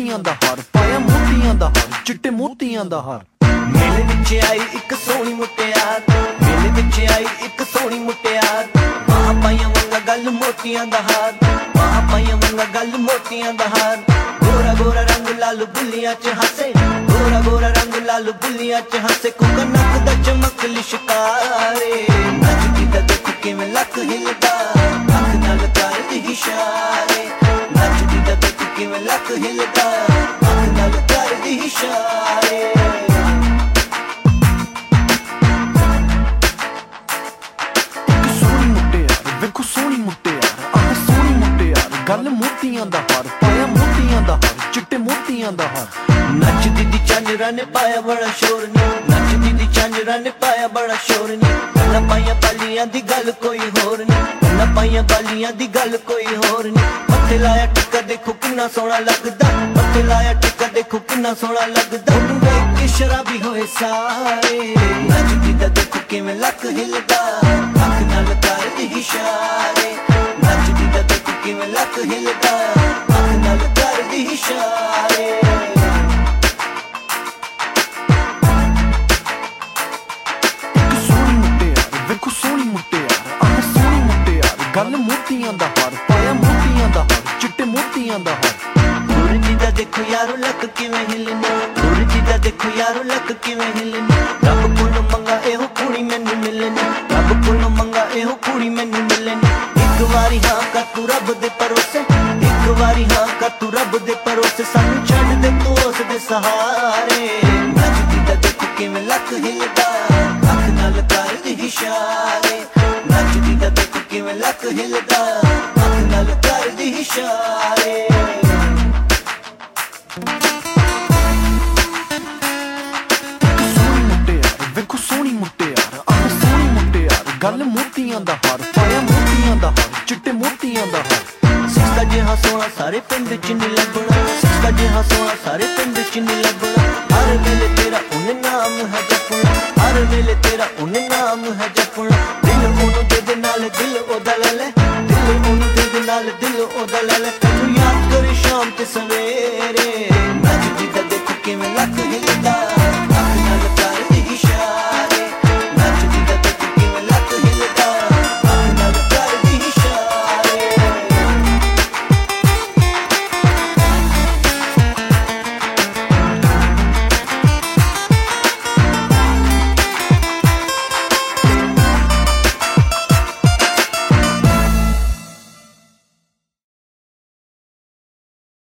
ਮੋਤੀਆਂ ਦਾ ਹਾਰ ਪਾਇਆ ਮੋਤੀਆਂ ਦਾ ਹਾਰ ਚਿੱਟੇ ਮੋਤੀਆਂ ਦਾ ਹਾਰ। ਮੇਲੇ ਵਿੱਚ ਆਈ ਇੱਕ ਸੋਹਣੀ ਮੁਟਿਆਰ, ਮੇਲੇ ਵਿੱਚ ਆਈ ਇੱਕ ਸੋਹਣੀ ਮੁਟਿਆਰ, ਬਾਹਾਂ ਪਾਈਆਂ ਵੰਗਾ ਗੱਲ ਮੋਤੀਆਂ ਦਾ ਹਾਰ, ਬਾਹਾਂ ਪਾਈਆਂ ਵੰਗਾ ਗੱਲ ਮੋਤੀਆਂ ਦਾ ਹਾਰ। ਗੋਰਾ ਗੋਰਾ ਰੰਗ ਲਾਲ ਬੁੱਲੀਆਂ ਚ ਹੱਸੇ, ਗੋਰਾ ਗੋਰਾ ਰੰਗ ਲਾਲ ਬੁੱਲੀਆਂ ਚ ਹੱਸੇ, ਕੁੱਕਾ ਨੱਕ ਦਾ ਚਮਕ ਲਿਸ਼ਕਾਰੇ, ਨੱਚਦੀ ਦਾ ਦੇਖ ਕਿਵੇਂ ਲੱਕ ਹਿਲਦਾ, ਅੱਖ ਨਾਲ ਕਰਦੀ ਇਸ਼ਾਰੇ, ਨੱਚਦੀ ਦਾ ਦੇਖ ਕਿਵੇਂ ਲੱਕ ਹਿਲਦਾ, ਅੱਖ ਨਾਲ ਕਰਦੀ ਇਸ਼ਾਰੇ। ਵੇਖੋ ਸੋਹਣੀ ਮੁਟਿਆਰ, ਆਹ ਸੋਹਣੀ ਮੁਟਿਆਰ, ਗੱਲ ਮੋਤੀਆਂ ਦਾ ਹਾਰ ਪਾਇਆ ਮੋਤੀਆਂ ਦਾ ਹਾਰ ਚਿੱਟੇ ਮੋਤੀਆਂ ਦਾ ਹਾਰ। ਨੱਚਦੀ ਦੀ ਝਾਂਜਰਾਂ ਨੇ ਪਾਇਆ ਬੜਾ ਸ਼ੋਰ ਨੀ, ਨੱਚਦੀ ਦੀ ਝਾਂਜਰਾਂ ਨੇ ਪਾਇਆ ਬੜਾ ਸ਼ੋਰ ਨੀ, ਕੰਨਾਂ ਪਾਈਆਂ ਬਾਲੀਆਂ ਦੀ ਗੱਲ ਕੋਈ ਹੋਰ ਨੀ, ਕੰਨਾਂ ਪਾਈਆਂ ਬਾਲੀਆਂ ਦੀ ਗੱਲ ਕੋਈ ਹੋਰ ਨੀ। ਮੱਥੇ ਲਾਇਆ ਟਿੱਕਾ ਦੇਖੋ ਕਿੰਨਾ ਸੋਹਣਾ ਲੱਗਦਾ, ਮੱਥੇ ਲਾਇਆ ਟਿੱਕਾ ਦੇਖੋ ਕਿੰਨਾ ਸੋਹਣਾ ਲੱਗਦਾ, ਉਹਨੂੰ ਵੇਖ ਕੇ ਸ਼ਰਾਬੀ ਹੋਏ ਸਾਰੇ, ਨੱਚਦੀ ਦਾ ਦੇਖੋ ਕਿਵੇਂ ਲੱਕ ਹਿਲਦਾ, ਅੱਖ ਨਾਲ ਕਰਦੀ ਇਸ਼ਾਰੇ, ਨੱਚਦੀ ਦਾ ਦੇਖੋ ਕਿਵੇਂ ਲੱਕ ਹਿਲਦਾ, ਅੱਖ ਨਾਲ ਕਰਦੀ ਇਸ਼ਾਰੇ। ਵੇਖੋ ਸੋਹਣੀ ਮੁਟਿਆਰ, ਆਹ ਸੋਹਣੀ ਮੁਟਿਆਰ, ਗੱਲ ਮੋਤੀਆਂ ਦਾ ਹਾਰ ਪਾਇਆ ਮੋਤੀਆਂ ਦਾ ਹਾਰ ਚਿੱਟੇ ਮੋਤੀਆਂ ਦਾ ਹਾਰ। ਸੂਰਜ ਦਾ ਦੇਖੋ ਯਾਰੋ ਲੱਕ ਕਿਵੇਂ ਹਿਲਣਾ, ਸੂਰਜ ਦਾ ਦੇਖੋ ਯਾਰੋ ਲੱਕ ਕਿਵੇਂ ਹਿਲਣਾ, ਰੱਬ ਕੋਲੋਂ ਮੰਗਾ ਇਹੋ ਕੁੜੀ ਮੈਨੂੰ ਮਿਲਣੀ, ਰੱਬ ਕੋਲੋਂ ਮੰਗਾ ਇਹੋ ਕੁੜੀ ਮੈਨੂੰ ਮਿਲਣੀ। ਇੱਕ ਵਾਰੀ ਹਾਂ ਕਰ ਤੂੰ ਰੱਬ ਦੇ ਭਰੋਸੇ, ਇੱਕ ਵਾਰੀ ਹਾਂ ਕਰ ਤੂੰ ਰੱਬ ਦੇ ਭਰੋਸੇ, ਸਾਨੂੰ ਛੱਡ ਦੇ ਤੂੰ ਉਸ ਦੇ ਸਹਾਰੇ, ਨੱਚਦੀ ਦਾ ਦੇਖੋ ਕਿਵੇਂ ਲੱਕ ਹਿਲਦਾ, ਅੱਖ ਨਾਲ ਕਰਦੀ ਇਸ਼ਾਰੇ, ਨੱਚਦੀ ਦਾ ਦੇਖੋ ਕਿਵੇਂ ਲੱਕ ਹਿਲਦਾ, ਅੱਖ ਨਾਲ ਕਰਦੀ ਇਸ਼ਾਰੇ। ਵੇਖੋ ਸੋਹਣੀ ਮੁਟਿਆਰ, ਆਹ ਸੋਹਣੀ ਮੁਟਿਆਰ, ਗੱਲ ਮੋਤੀਆਂ ਦਾ ਹਾਰ ਪਾਇਆ ਮੋਤੀਆਂ ਦਾ ਹਾਰ ਚਿੱਟੇ ਮੋਤੀਆਂ ਦਾ ਹਾਰ। ਸਿੱਕਾ ਜਿਹਾ ਸੋਹਣਾ ਸਾਰੇ ਪਿੰਡ ਚ ਨੀ ਲੱਭਣਾ, ਸਿੱਕਾ ਜਿਹਾ ਸੋਹਣਾ ਸਾਰੇ ਪਿੰਡ ਚ ਨੀ ਲੱਭਣਾ, ਹਰ ਵੇਲੇ ਤੇਰਾ ਉਹਨੇ ਨਾਮ ਹੈ ਜਪਣਾ, ਹਰ ਵੇਲੇ ਤੇਰਾ ਉਹਨੇ ਨਾਮ ਹੈ ਜਪਣਾ। ਦਿਲ ਉਹਨੂੰ ਦੇ ਨਾਲ ਦਿਲ ਉਹਦਾ ਲੈ ਲੈ, ਦਿਲ ਉਹਨੂੰ ਦੇ ਨਾਲ ਦਿਲ ਉਹਦਾ ਲੈ ਲੈ, ਤੈਨੂੰ ਯਾਦ ਕਰੇ ਸ਼ਾਮ ਤੇ ਸਵੇਰੇ, ਨੱਚਦੀ ਦਾ ਦੇਖੋ ਕਿਵੇਂ ਲੱਕ ਹਿਲਦਾ।